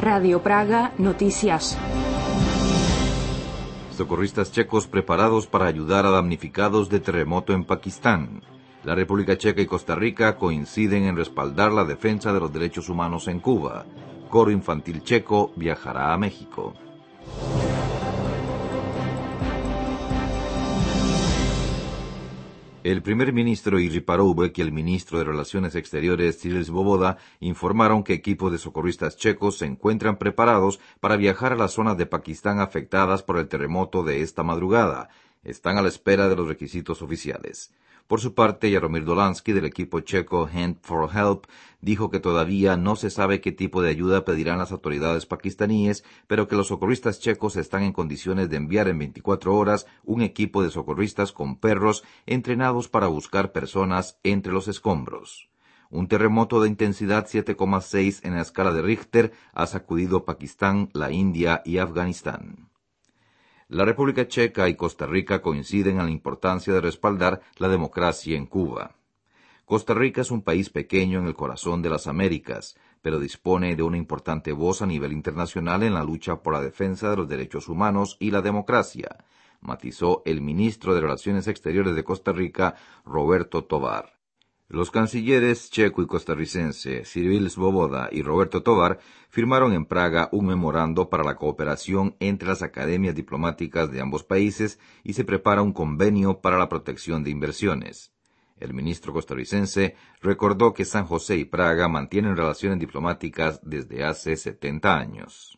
Radio Praga, noticias. Socorristas checos preparados para ayudar a damnificados de terremoto en Pakistán. La República Checa y Costa Rica coinciden en respaldar la defensa de los derechos humanos en Cuba. Coro infantil checo viajará a México. El primer ministro Jiří Paroubek y el ministro de Relaciones Exteriores Cyril Svoboda informaron que equipos de socorristas checos se encuentran preparados para viajar a las zonas de Pakistán afectadas por el terremoto de esta madrugada. Están a la espera de los requisitos oficiales. Por su parte, Jaromír Dolansky, del equipo checo Hand for Help, dijo que todavía no se sabe qué tipo de ayuda pedirán las autoridades pakistaníes, pero que los socorristas checos están en condiciones de enviar en 24 horas un equipo de socorristas con perros entrenados para buscar personas entre los escombros. Un terremoto de intensidad 7,6 en la escala de Richter ha sacudido Pakistán, la India y Afganistán. La República Checa y Costa Rica coinciden en la importancia de respaldar la democracia en Cuba. Costa Rica es un país pequeño en el corazón de las Américas, pero dispone de una importante voz a nivel internacional en la lucha por la defensa de los derechos humanos y la democracia, matizó el ministro de Relaciones Exteriores de Costa Rica, Roberto Tovar. Los cancilleres checo y costarricense Cyril Svoboda y Roberto Tovar firmaron en Praga un memorando para la cooperación entre las academias diplomáticas de ambos países y se prepara un convenio para la protección de inversiones. El ministro costarricense recordó que San José y Praga mantienen relaciones diplomáticas desde hace 70 años.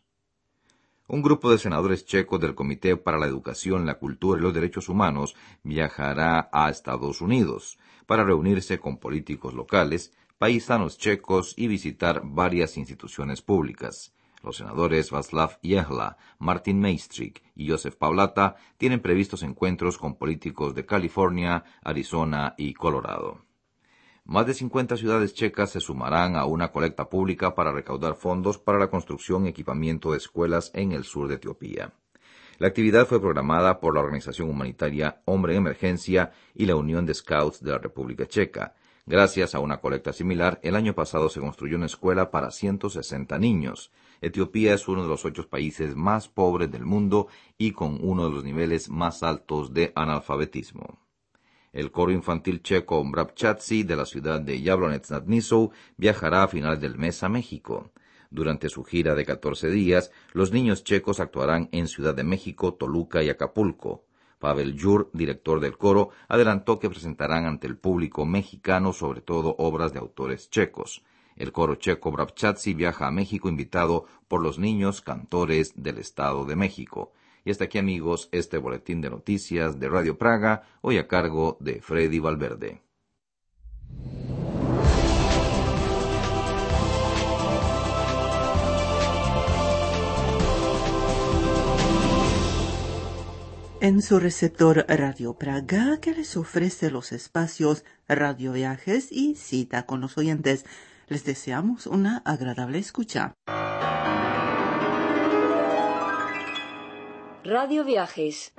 Un grupo de senadores checos del Comité para la Educación, la Cultura y los Derechos Humanos viajará a Estados Unidos para reunirse con políticos locales, paisanos checos y visitar varias instituciones públicas. Los senadores Václav Jehla, Martin Mejstřík y Josef Pavlata tienen previstos encuentros con políticos de California, Arizona y Colorado. Más de 50 ciudades checas se sumarán a una colecta pública para recaudar fondos para la construcción y equipamiento de escuelas en el sur de Etiopía. La actividad fue programada por la organización humanitaria Hombre en Emergencia y la Unión de Scouts de la República Checa. Gracias a una colecta similar, el año pasado se construyó una escuela para 160 niños. Etiopía es uno de los 8 países más pobres del mundo y con uno de los niveles más altos de analfabetismo. El coro infantil checo Brabčáci de la ciudad de Jablonec nad Nisou viajará a finales del mes a México. Durante su gira de 14 días, los niños checos actuarán en Ciudad de México, Toluca y Acapulco. Pavel Jur, director del coro, adelantó que presentarán ante el público mexicano sobre todo obras de autores checos. El coro checo Brabčáci viaja a México invitado por los niños cantores del Estado de México. Y hasta aquí, amigos, este boletín de noticias de Radio Praga, hoy a cargo de Freddy Valverde. En su receptor Radio Praga, que les ofrece los espacios Radio Viajes y Cita con los oyentes, les deseamos una agradable escucha. Radio Viajes.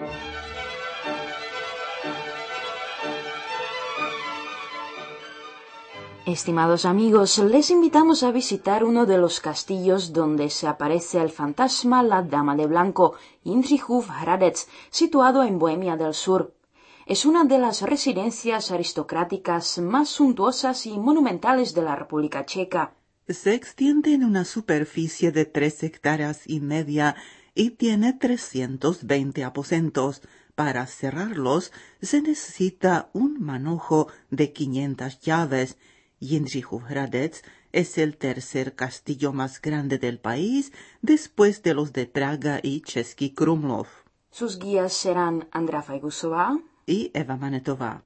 Estimados amigos, les invitamos a visitar uno de los castillos donde se aparece el fantasma La Dama de Blanco, Jindřichův Hradec, situado en Bohemia del Sur. Es una de las residencias aristocráticas más suntuosas y monumentales de la República Checa. Se extiende en una superficie de 3,5 hectáreas y tiene 320 aposentos. Para cerrarlos se necesita un manojo de 500 llaves. Jindřichův Hradec es el tercer castillo más grande del país después de los de Praga y Český Krumlov. Sus guías serán Andrea Fajgusová y Eva Manetová.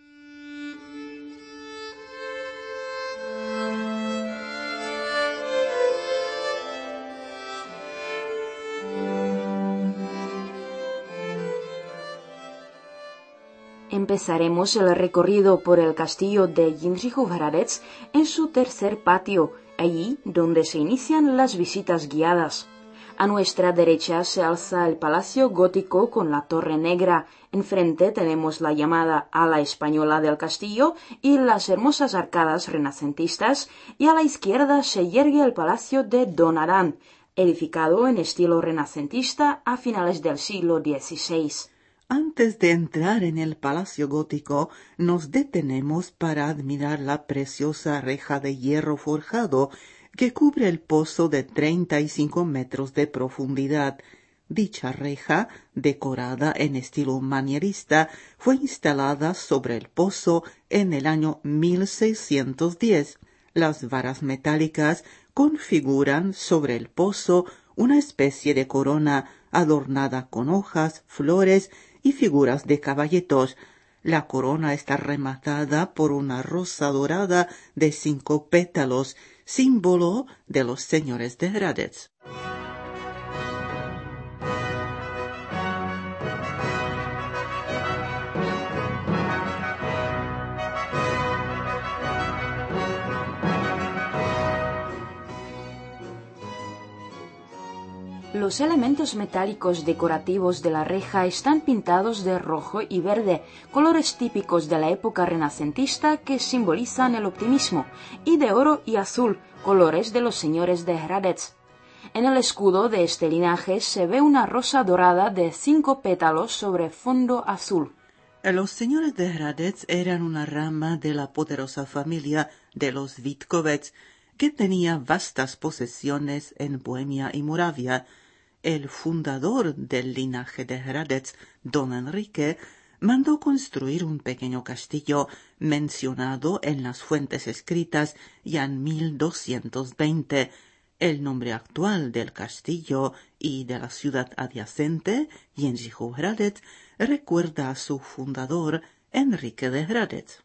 Empezaremos el recorrido por el castillo de Jindřichův Hradec en su tercer patio, allí donde se inician las visitas guiadas. A nuestra derecha se alza el palacio gótico con la torre negra. Enfrente tenemos la llamada ala española del castillo y las hermosas arcadas renacentistas, y a la izquierda se yergue el palacio de Don Arán, edificado en estilo renacentista a finales del siglo XVI. Antes de entrar en el Palacio Gótico, nos detenemos para admirar la preciosa reja de hierro forjado que cubre el pozo de 35 metros de profundidad. Dicha reja, decorada en estilo manierista, fue instalada sobre el pozo en el año 1610. Las varas metálicas configuran sobre el pozo una especie de corona adornada con hojas, flores y figuras de caballitos. La corona está rematada por una rosa dorada de 5 pétalos, símbolo de los señores de Hradec. Los elementos metálicos decorativos de la reja están pintados de rojo y verde, colores típicos de la época renacentista que simbolizan el optimismo, y de oro y azul, colores de los señores de Hradec. En el escudo de este linaje se ve una rosa dorada de 5 pétalos sobre fondo azul. Los señores de Hradec eran una rama de la poderosa familia de los Vítkovec, que tenía vastas posesiones en Bohemia y Moravia. El fundador del linaje de Hradec, don Enrique, mandó construir un pequeño castillo mencionado en las fuentes escritas ya en 1220. El nombre actual del castillo y de la ciudad adyacente, Jindřichův Hradec, recuerda a su fundador, Enrique de Hradec.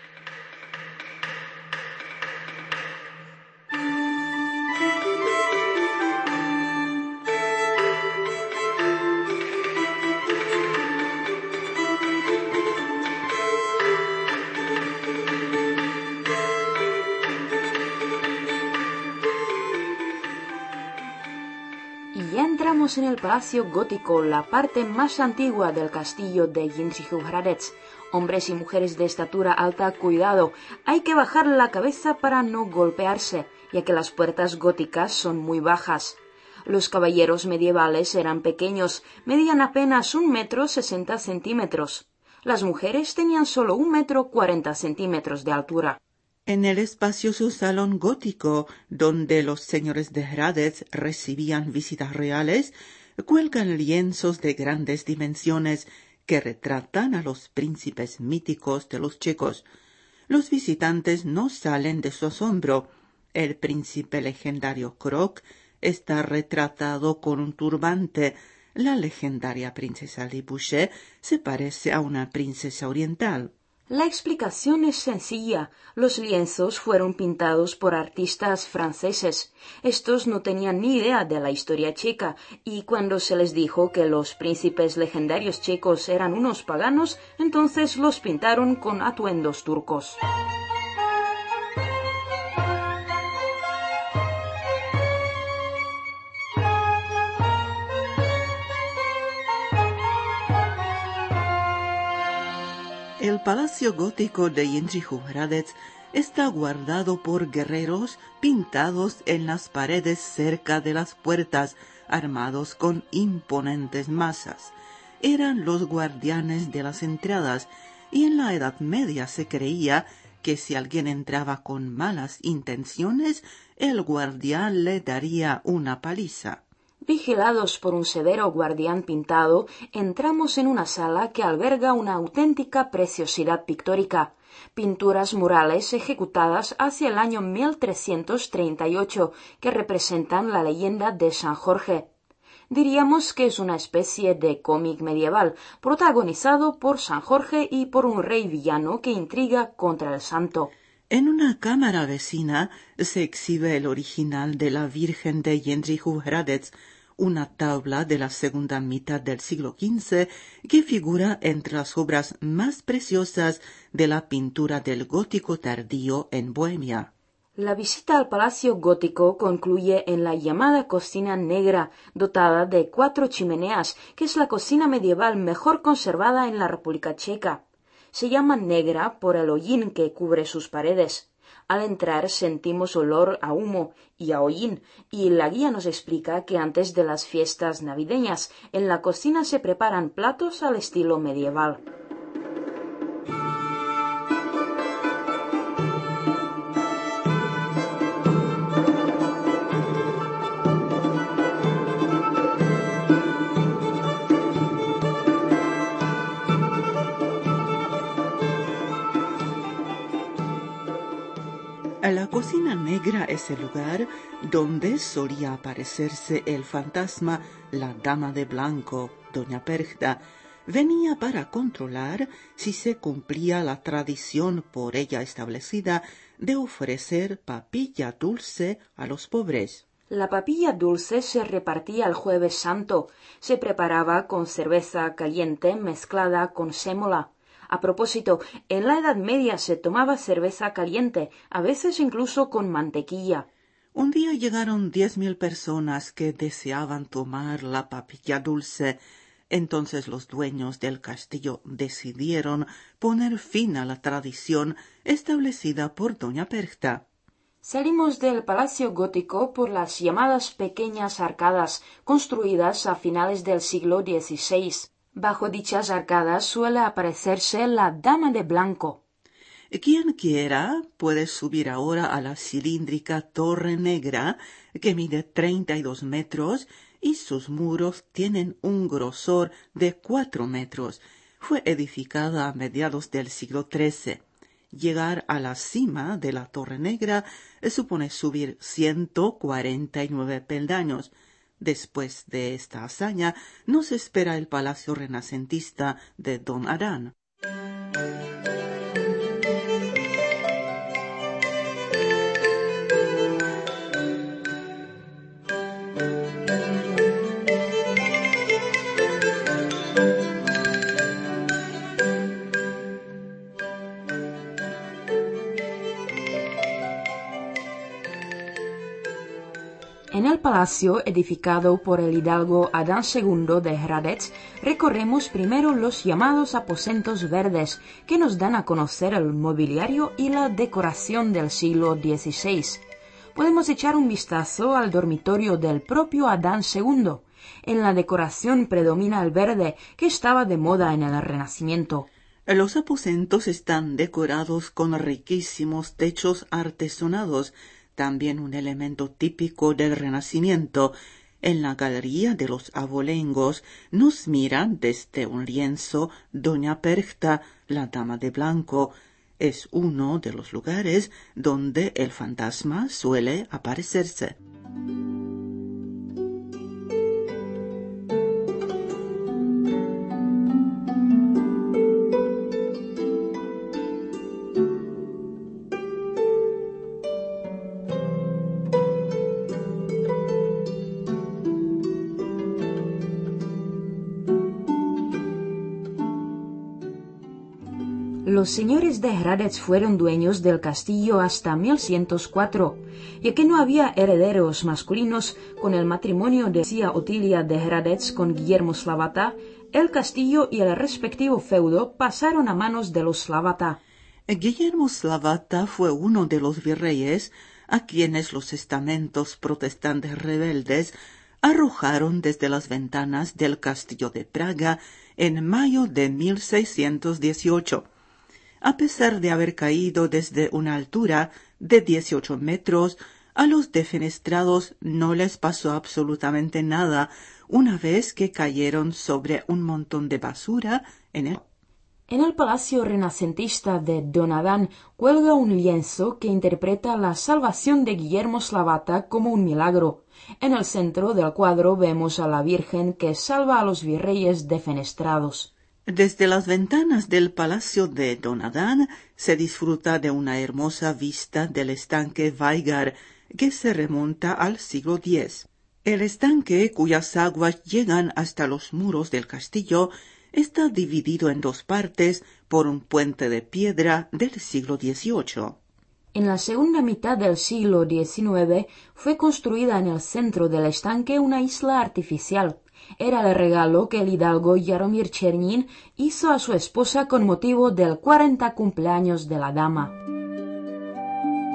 Y ya entramos en el Palacio Gótico, la parte más antigua del castillo de Jindřichův Hradec. Hombres y mujeres de estatura alta, cuidado, hay que bajar la cabeza para no golpearse, ya que las puertas góticas son muy bajas. Los caballeros medievales eran pequeños, medían apenas 1,60 m. Las mujeres tenían solo 1,40 m de altura. En el espacioso salón gótico, donde los señores de Hradec recibían visitas reales, cuelgan lienzos de grandes dimensiones que retratan a los príncipes míticos de los checos. Los visitantes no salen de su asombro. El príncipe legendario Krok está retratado con un turbante. La legendaria princesa Libouche se parece a una princesa oriental. La explicación es sencilla. Los lienzos fueron pintados por artistas franceses. Estos no tenían ni idea de la historia checa, y cuando se les dijo que los príncipes legendarios checos eran unos paganos, entonces los pintaron con atuendos turcos. El palacio gótico de Jindřichův Hradec está guardado por guerreros pintados en las paredes cerca de las puertas, armados con imponentes mazas. Eran los guardianes de las entradas, y en la Edad Media se creía que si alguien entraba con malas intenciones, el guardián le daría una paliza. Vigilados por un severo guardián pintado, entramos en una sala que alberga una auténtica preciosidad pictórica. Pinturas murales ejecutadas hacia el año 1338 que representan la leyenda de San Jorge. Diríamos que es una especie de cómic medieval, protagonizado por San Jorge y por un rey villano que intriga contra el santo. En una cámara vecina se exhibe el original de la Virgen de Jindřichův Hradec, una tabla de la segunda mitad del siglo XV que figura entre las obras más preciosas de la pintura del gótico tardío en Bohemia. La visita al Palacio Gótico concluye en la llamada Cocina Negra, dotada de 4 chimeneas, que es la cocina medieval mejor conservada en la República Checa. Se llama negra por el hollín que cubre sus paredes. Al entrar sentimos olor a humo y a hollín, y la guía nos explica que antes de las fiestas navideñas en la cocina se preparan platos al estilo medieval. La cocina negra es el lugar donde solía aparecerse el fantasma, la dama de blanco, doña Perchta. Venía para controlar si se cumplía la tradición por ella establecida de ofrecer papilla dulce a los pobres. La papilla dulce se repartía el Jueves Santo. Se preparaba con cerveza caliente mezclada con sémola. A propósito, en la Edad Media se tomaba cerveza caliente, a veces incluso con mantequilla. Un día llegaron 10.000 personas que deseaban tomar la papilla dulce. Entonces los dueños del castillo decidieron poner fin a la tradición establecida por doña Perchta. Salimos del palacio gótico por las llamadas pequeñas arcadas, construidas a finales del siglo XVI. Bajo dichas arcadas suele aparecerse la dama de blanco. Quien quiera puede subir ahora a la cilíndrica Torre Negra, que mide 32 metros, y sus muros tienen un grosor de 4 metros. Fue edificada a mediados del siglo XIII. Llegar a la cima de la Torre Negra supone subir 149 peldaños. Después de esta hazaña nos espera el palacio renacentista de Don Adán. En el palacio edificado por el hidalgo Adán II de Hradec, recorremos primero los llamados aposentos verdes, que nos dan a conocer el mobiliario y la decoración del siglo XVI. Podemos echar un vistazo al dormitorio del propio Adán II. En la decoración predomina el verde, que estaba de moda en el Renacimiento. Los aposentos están decorados con riquísimos techos artesonados, también un elemento típico del Renacimiento. En la galería de los abolengos nos mira desde un lienzo doña Perchta, la dama de blanco. Es uno de los lugares donde el fantasma suele aparecerse. Los señores de Hradec fueron dueños del castillo hasta 1104, ya que no había herederos masculinos. Con el matrimonio de María Otilia de Hradec con Guillermo Slavata, el castillo y el respectivo feudo pasaron a manos de los Slavata. Guillermo Slavata fue uno de los virreyes a quienes los estamentos protestantes rebeldes arrojaron desde las ventanas del castillo de Praga en mayo de 1618. A pesar de haber caído desde una altura de 18 metros, a los defenestrados no les pasó absolutamente nada una vez que cayeron sobre un montón de basura en el palacio renacentista de Don Adán cuelga un lienzo que interpreta la salvación de Guillermo Slavata como un milagro. En el centro del cuadro vemos a la Virgen que salva a los virreyes defenestrados. Desde las ventanas del palacio de Don Adán se disfruta de una hermosa vista del estanque Veigar, que se remonta al siglo X. El estanque, cuyas aguas llegan hasta los muros del castillo, está dividido en dos partes por un puente de piedra del siglo XVIII. En la segunda mitad del siglo XIX fue construida en el centro del estanque una isla artificial. Era el regalo que el hidalgo Jaromír Chernín hizo a su esposa con motivo del 40 cumpleaños de la dama.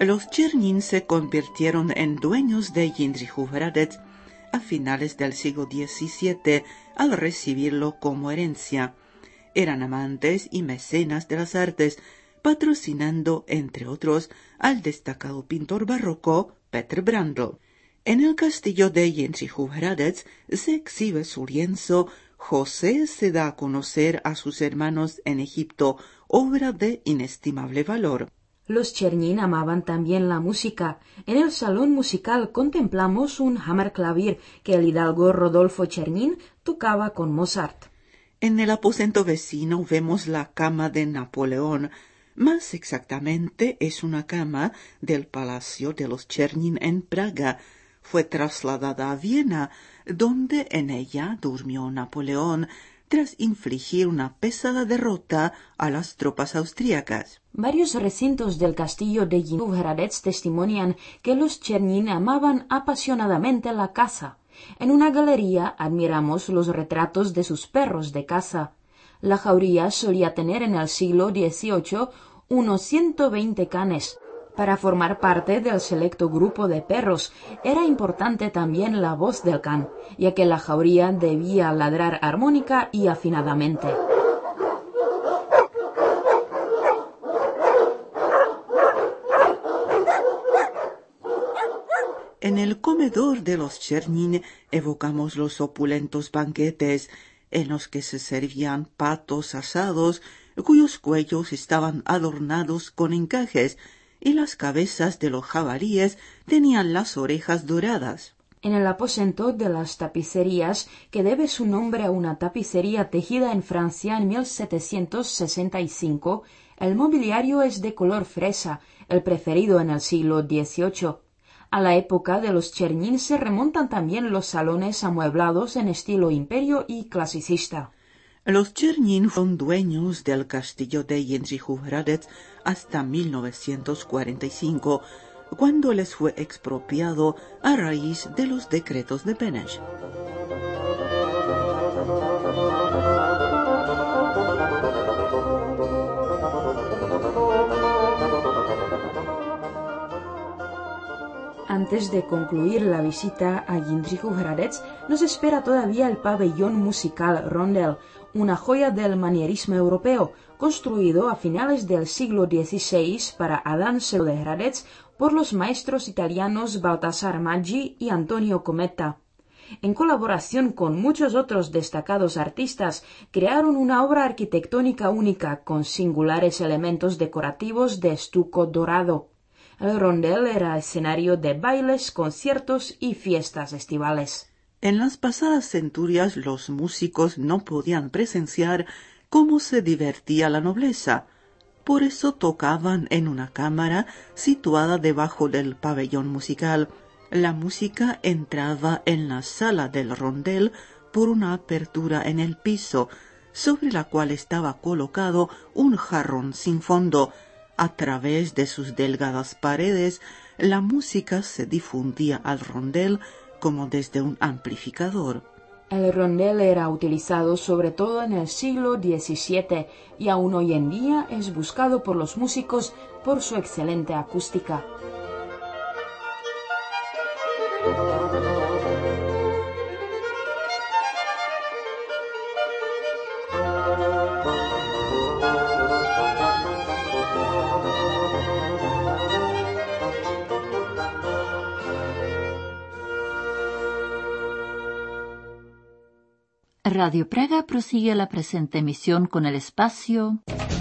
Los Černín se convirtieron en dueños de Jindřichův Hradec a finales del siglo XVII al recibirlo como herencia. Eran amantes y mecenas de las artes, patrocinando, entre otros, al destacado pintor barroco Petr Brandl. En el castillo de Jindřichův Hradec se exhibe su lienzo José se da a conocer a sus hermanos en Egipto, obra de inestimable valor. Los Černín amaban también la música. En el salón musical contemplamos un hammerklavier que el hidalgo Rodolfo Černín tocaba con Mozart. En el aposento vecino vemos la cama de Napoleón. Más exactamente es una cama del Palacio de los Černín en Praga. Fue trasladada a Viena, donde en ella durmió Napoleón tras infligir una pesada derrota a las tropas austríacas. Varios recintos del castillo de Jindřichův Hradec testimonian que los Černín amaban apasionadamente la caza. En una galería admiramos los retratos de sus perros de caza. La jauría solía tener en el siglo XVIII unos 120 canes. Para formar parte del selecto grupo de perros era importante también la voz del can, ya que la jauría debía ladrar armónica y afinadamente. En el comedor de los Černín evocamos los opulentos banquetes en los que se servían patos asados cuyos cuellos estaban adornados con encajes y las cabezas de los jabalíes tenían las orejas doradas. En el aposento de las tapicerías, que debe su nombre a una tapicería tejida en Francia en 1765, el mobiliario es de color fresa, el preferido en el siglo XVIII. A la época de los Černín se remontan también los salones amueblados en estilo imperio y clasicista. Los Černín fueron dueños del castillo de Jindřichův Hradec hasta 1945, cuando les fue expropiado a raíz de los decretos de Beneš. Antes de concluir la visita a Jindřichův Hradec, nos espera todavía el pabellón musical Rondel, una joya del manierismo europeo, construido a finales del siglo XVI para Adán II de Hradec por los maestros italianos Baltasar Maggi y Antonio Cometa. En colaboración con muchos otros destacados artistas, crearon una obra arquitectónica única con singulares elementos decorativos de estuco dorado. El Rondel era escenario de bailes, conciertos y fiestas estivales. En las pasadas centurias los músicos no podían presenciar cómo se divertía la nobleza. Por eso tocaban en una cámara situada debajo del pabellón musical. La música entraba en la sala del Rondel por una apertura en el piso, sobre la cual estaba colocado un jarrón sin fondo. A través de sus delgadas paredes, la música se difundía al Rondel como desde un amplificador. El Rondel era utilizado sobre todo en el siglo XVII y aún hoy en día es buscado por los músicos por su excelente acústica. Radio Praga prosigue la presente emisión con el espacio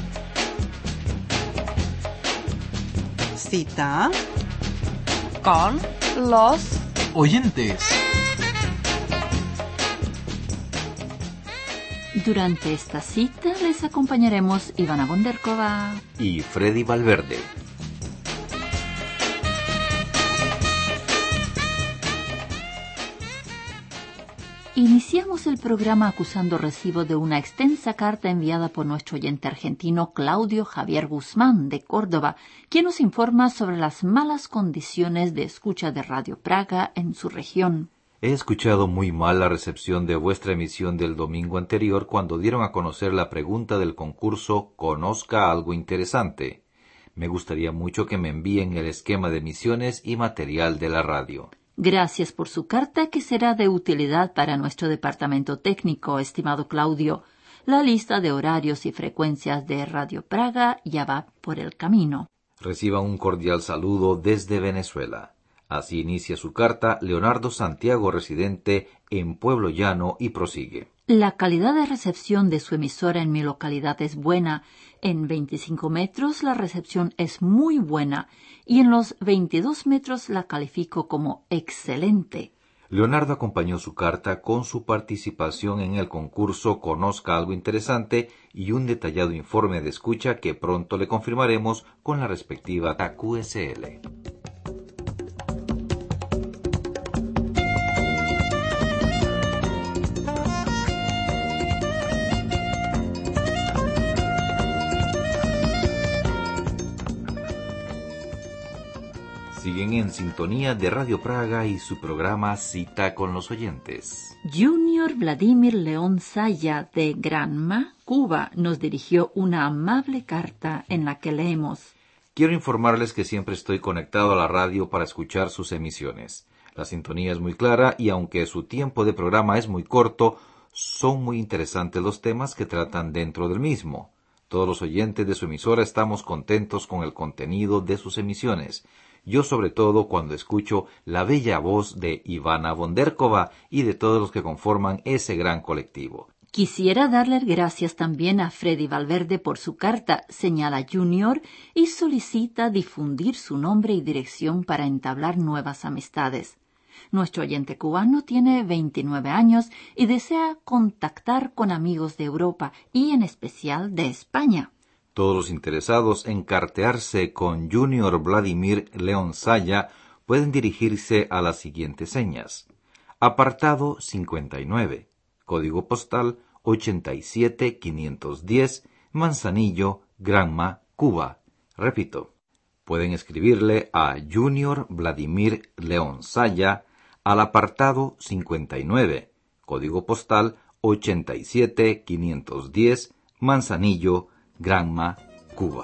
Cita con los oyentes. Durante esta cita les acompañaremos Ivana Bonderkova y Freddy Valverde. Iniciamos el programa acusando recibo de una extensa carta enviada por nuestro oyente argentino Claudio Javier Guzmán de Córdoba, quien nos informa sobre las malas condiciones de escucha de Radio Praga en su región. He escuchado muy mal la recepción de vuestra emisión del domingo anterior cuando dieron a conocer la pregunta del concurso Conozca algo interesante. Me gustaría mucho que me envíen el esquema de emisiones y material de la radio. Gracias por su carta, que será de utilidad para nuestro departamento técnico, estimado Claudio. La lista de horarios y frecuencias de Radio Praga ya va por el camino. Reciba un cordial saludo desde Venezuela. Así inicia su carta Leonardo Santiago, residente en Pueblo Llano, y prosigue. La calidad de recepción de su emisora en mi localidad es buena. En 25 metros la recepción es muy buena y en los 22 metros la califico como excelente. Leonardo acompañó su carta con su participación en el concurso Conozca algo interesante y un detallado informe de escucha que pronto le confirmaremos con la respectiva QSL. Siguen en sintonía de Radio Praga y su programa Cita con los oyentes. Junior Vladimir León Saya de Granma, Cuba, nos dirigió una amable carta en la que leemos: Quiero informarles que siempre estoy conectado a la radio para escuchar sus emisiones. La sintonía es muy clara y aunque su tiempo de programa es muy corto, son muy interesantes los temas que tratan dentro del mismo. Todos los oyentes de su emisora estamos contentos con el contenido de sus emisiones. Yo sobre todo cuando escucho la bella voz de Ivana Bonderkova y de todos los que conforman ese gran colectivo. Quisiera darle gracias también a Freddy Valverde por su carta, señala Junior, y solicita difundir su nombre y dirección para entablar nuevas amistades. Nuestro oyente cubano tiene 29 años y desea contactar con amigos de Europa y en especial de España. Todos los interesados en cartearse con Junior Vladimir León Saya pueden dirigirse a las siguientes señas. Apartado 59, código postal 87510, Manzanillo, Granma, Cuba. Repito, pueden escribirle a Junior Vladimir León Saya al apartado 59, código postal 87510, Manzanillo, Granma, Cuba.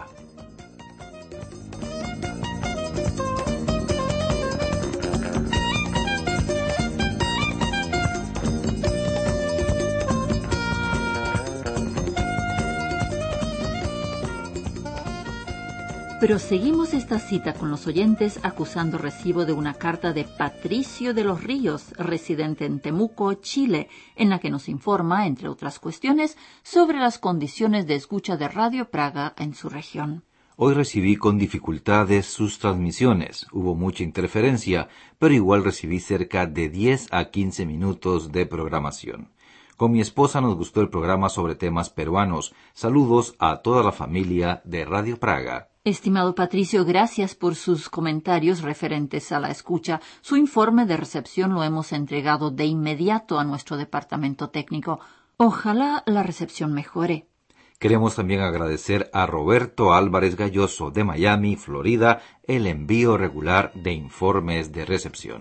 Proseguimos esta cita con los oyentes acusando recibo de una carta de Patricio de los Ríos, residente en Temuco, Chile, en la que nos informa, entre otras cuestiones, sobre las condiciones de escucha de Radio Praga en su región. Hoy recibí con dificultades sus transmisiones. Hubo mucha interferencia, pero igual recibí cerca de 10 a 15 minutos de programación. Con mi esposa nos gustó el programa sobre temas peruanos. Saludos a toda la familia de Radio Praga. Estimado Patricio, gracias por sus comentarios referentes a la escucha. Su informe de recepción lo hemos entregado de inmediato a nuestro departamento técnico. Ojalá la recepción mejore. Queremos también agradecer a Roberto Álvarez Galloso de Miami, Florida, el envío regular de informes de recepción.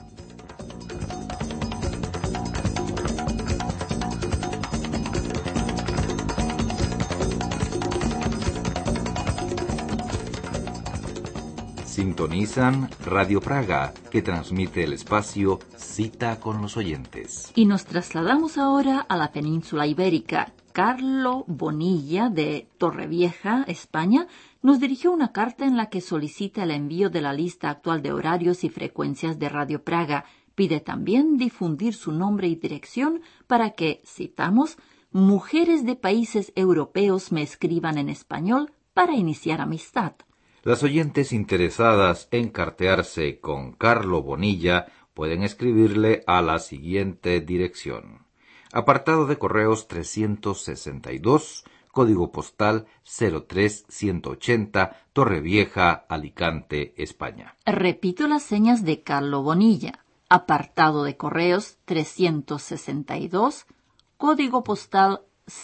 Sintonizan Radio Praga, que transmite el espacio Cita con los oyentes. Y nos trasladamos ahora a la península ibérica. Carlo Bonilla, de Torrevieja, España, nos dirigió una carta en la que solicita el envío de la lista actual de horarios y frecuencias de Radio Praga. Pide también difundir su nombre y dirección para que, citamos, mujeres de países europeos me escriban en español para iniciar amistad. Las oyentes interesadas en cartearse con Carlo Bonilla pueden escribirle a la siguiente dirección. Apartado de correos 362, código postal 03180, Torrevieja, Alicante, España. Repito las señas de Carlo Bonilla. Apartado de correos 362, código postal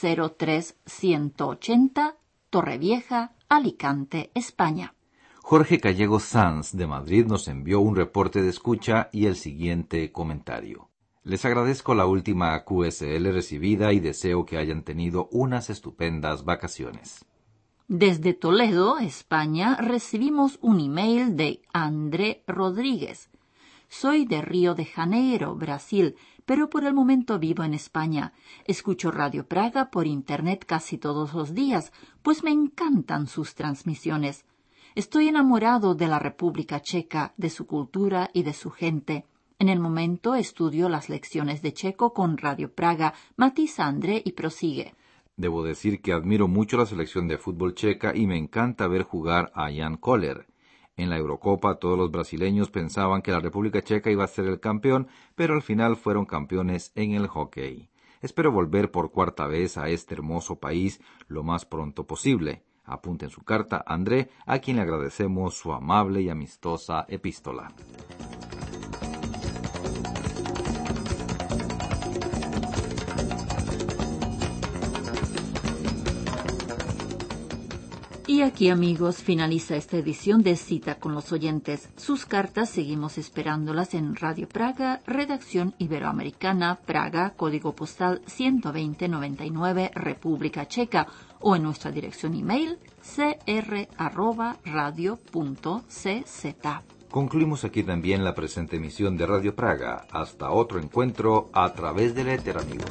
03180, Torrevieja, Alicante, España. Jorge Gallego Sanz de Madrid nos envió un reporte de escucha y el siguiente comentario. Les agradezco la última QSL recibida y deseo que hayan tenido unas estupendas vacaciones. Desde Toledo, España, recibimos un email de André Rodríguez. Soy de Río de Janeiro, Brasil, pero por el momento vivo en España. Escucho Radio Praga por internet casi todos los días, pues me encantan sus transmisiones. Estoy enamorado de la República Checa, de su cultura y de su gente. En el momento estudio las lecciones de checo con Radio Praga, matiza André y prosigue. Debo decir que admiro mucho la selección de fútbol checa y me encanta ver jugar a Jan Koller. En la Eurocopa todos los brasileños pensaban que la República Checa iba a ser el campeón, pero al final fueron campeones en el hockey. Espero volver por cuarta vez a este hermoso país lo más pronto posible. Apunte en su carta André, a quien le agradecemos su amable y amistosa epístola. Y aquí, amigos, finaliza esta edición de Cita con los Oyentes. Sus cartas seguimos esperándolas en Radio Praga, Redacción Iberoamericana, Praga, Código Postal 12099, República Checa, o en nuestra dirección email cr@radio.cz. Concluimos aquí también la presente emisión de Radio Praga. Hasta otro encuentro a través del éter, amigos.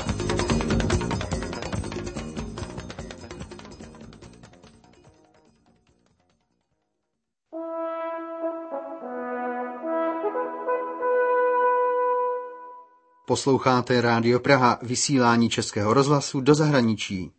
Posloucháte Rádio Praha, vysílání Českého rozhlasu do zahraničí.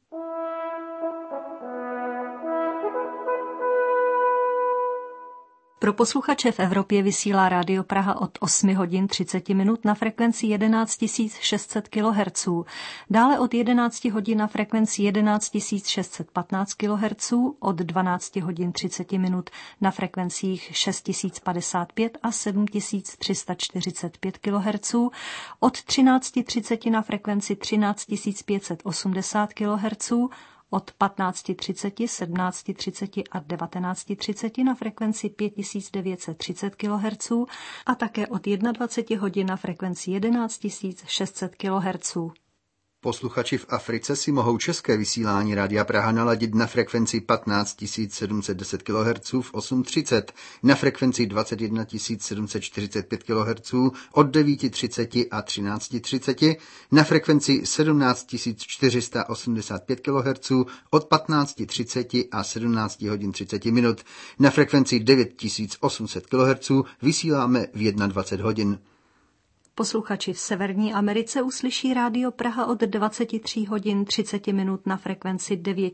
Pro posluchače v Evropě vysílá Rádio Praha od 8 hodin 30 minut na frekvenci 11 600 kHz, dále od 11 hodin na frekvenci 11 615 kHz, od 12 hodin 30 minut na frekvencích 6055 a 7345 kHz, od 13:30 na frekvenci 13 580 kHz, od 15:30, 17:30 a 19:30 na frekvenci 5930 kHz a také od 21 hodin na frekvenci 11 600 kHz. Posluchači v Africe si mohou české vysílání Rádia Praha naladit na frekvenci 15 710 kHz v 8:30, na frekvenci 21 745 kHz od 9:30 a 13:30, na frekvenci 17 485 kHz od 15:30 a 17 hodin 30 minut, na frekvenci 9800 kHz vysíláme v 21 hodin. Posluchači v Severní Americe uslyší Rádio Praha od 23 hodin 30 minut na frekvenci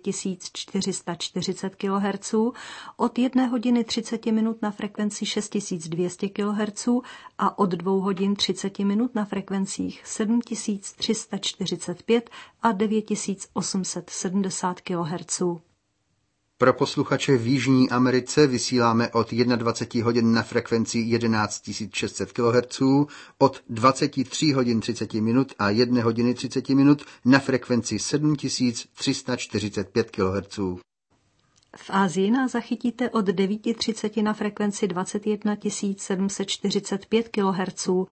9440 kHz, od 1 hodiny 30 minut na frekvenci 6200 kHz a od 2 hodin 30 minut na frekvencích 7345 a 9870 kHz. Pro posluchače v Jižní Americe vysíláme od 21 hodin na frekvenci 11 600 kHz, od 23 hodin 30 minut a 1 hodiny 30 minut na frekvenci 7345 kHz. V Asii nás zachytíte od 9:30 na frekvenci 21 745 kHz,